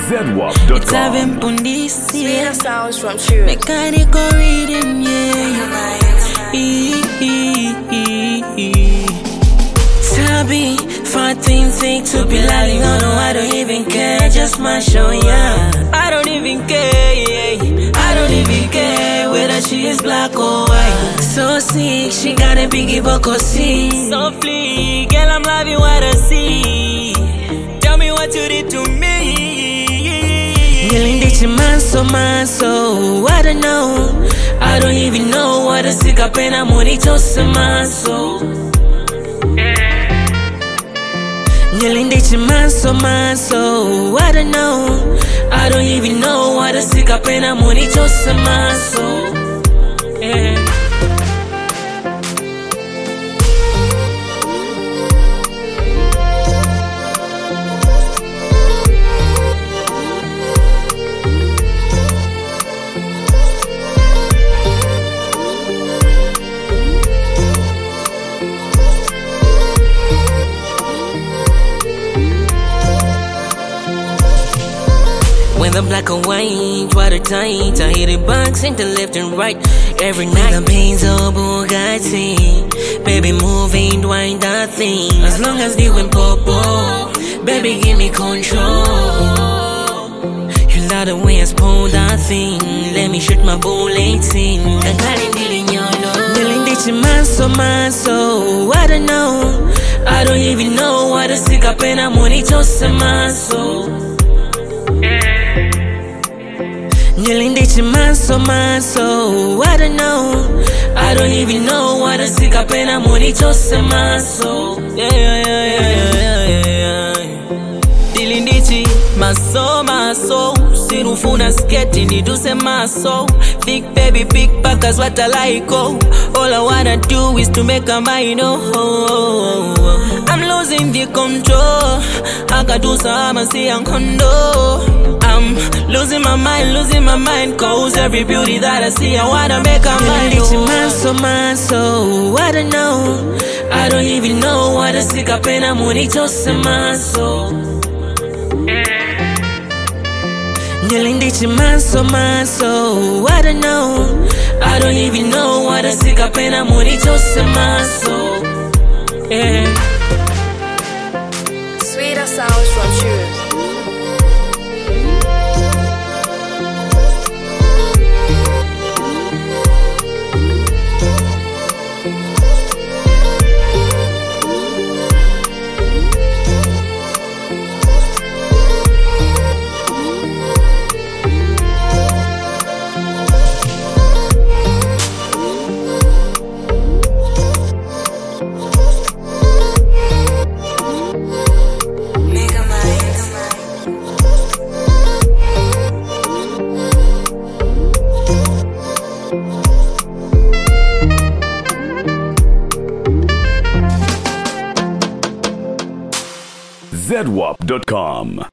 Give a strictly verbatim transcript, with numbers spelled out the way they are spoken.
zedwap dot It's a com. Vimpundisi. Sweet sounds from Cheers. Mechanical rhythm, yeah. Sabi, fourteen take to be lying. Oh no, I don't even care. Just my show, yeah. I don't even care, yeah. I don't even care whether she is black or white. So sick, she got a biggie boko see. Softly, girl, I'm loving what I see. Tell me what you did to me. Girl, indeed, you man so man so. I don't know. I don't even know what a sick up and I'm only just a man so. Girl, indeed, you man so man so. I don't know. I don't even know what a sick up and I'm only just a man so. Yeah. When the black and white, water tight, I hit it box into left and right. Every night the pains of Bugatti. Baby, move ain't wind that thing. As long as they went purple, baby, give me control. You love the way I spoil that thing. Let me shoot my bullets in. I'm calling dealing your love. Dealing ditch man so man so. I don't know. I don't even know what a sick up and I'm only just a man so. Yelling ditch man so man so. I don't know. I don't even know what a sick up and I'm only just a man so. Yeah, yeah, yeah, yeah, yeah, yeah, yeah. Dealing ditchy, my soul, my soul. Sirufuna sketi, niduse my soul. Big baby, big back, that's what I like, oh. All I wanna do is to make a mind, oh, oh, oh. I'm losing the control. I got do some, I see I'm condo. I'm losing my mind, losing my mind. Cause every beauty that I see, I wanna make a mind, oh. Man so, man so, I don't know. I don't even know what a sick up and I'm only just a man so. Yelling ditch man so man so. I don't know. I don't even know what a sick up and I'm only just a man so. Yeah. Sweeter sounds from Cheers. zedwap dot com.